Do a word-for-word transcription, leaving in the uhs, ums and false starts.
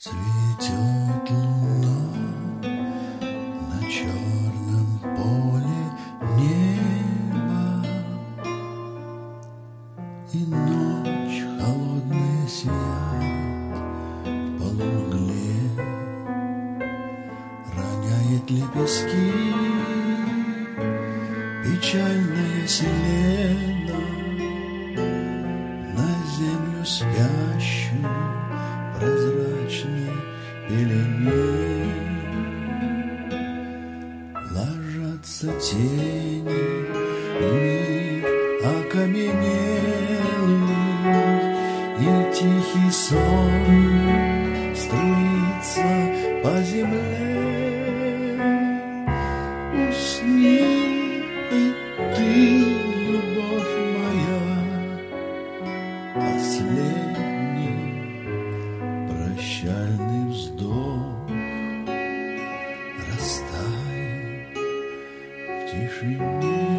Цветет луна на черном поле неба, и ночь холодная сияет в полумгле, роняет лепестки печальная селена на землю спящую прозрачной пелене. Ложатся тени в мир окаменелый, и тихий сон струится по земле. Усни и ты, любовь моя, последний прощальный вздох, растает в тишине.